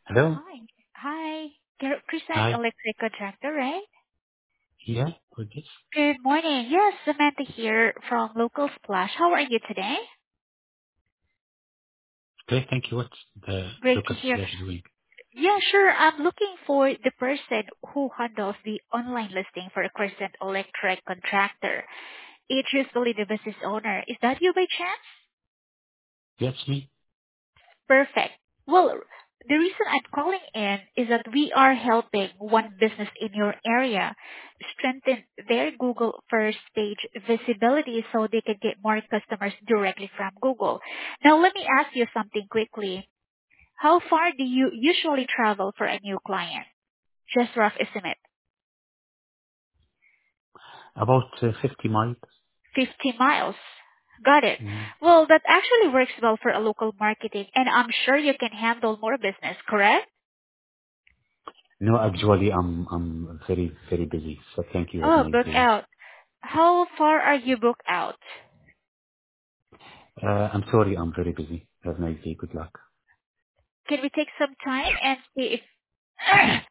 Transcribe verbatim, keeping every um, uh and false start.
Hello? Hi. Hi. You're Christian Hi. Electric Contractor, right? Yeah, who's this? Good morning. Yes, Samantha here from Local Splash. How are you today? Great, thank you. What's the Great to local hear. slash doing? Yeah, sure. I'm looking for the person who handles the online listing for a Crescent Electric Contractor. It's usually the business owner. Is that you by chance? Yes, me? Perfect. Well, the reason I'm calling in is that we are helping one business in your area strengthen their Google first page visibility so they can get more customers directly from Google. Now let me ask you something quickly. How far do you usually travel for a new client? Just rough estimate. About uh, fifty miles. fifty miles. Got it. Mm. Well, that actually works well for a local marketing and I'm sure you can handle more business, correct? No, actually, I'm I'm very, very busy. So thank you. Have a Oh, nice book day. out. How far are you booked out? Uh, I'm sorry, I'm very busy. Have a nice day. Good luck. Can we take some time and see if